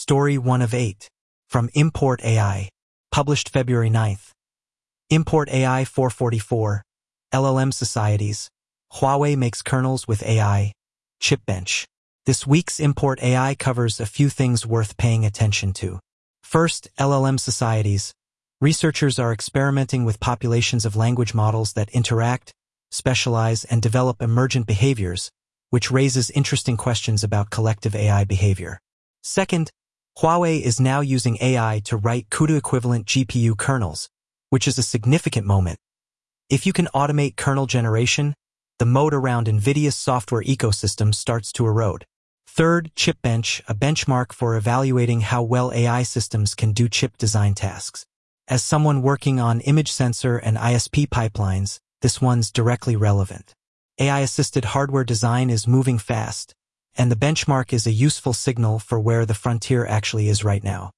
Story 1 of 8. From Import AI. Published February 9th. Import AI 444. LLM Societies. Huawei makes kernels with AI. Chipbench. This week's Import AI covers a few things worth paying attention to. First, LLM societies. Researchers are experimenting with populations of language models that interact, specialize, and develop emergent behaviors, which raises interesting questions about collective AI behavior. Second, Huawei is now using AI to write CUDA-equivalent GPU kernels, which is a significant moment. If you can automate kernel generation, the moat around NVIDIA's software ecosystem starts to erode. Third, Chipbench, a benchmark for evaluating how well AI systems can do chip design tasks. As someone working on image sensor and ISP pipelines, this one's directly relevant. AI-assisted hardware design is moving fast, and the benchmark is a useful signal for where the frontier actually is right now.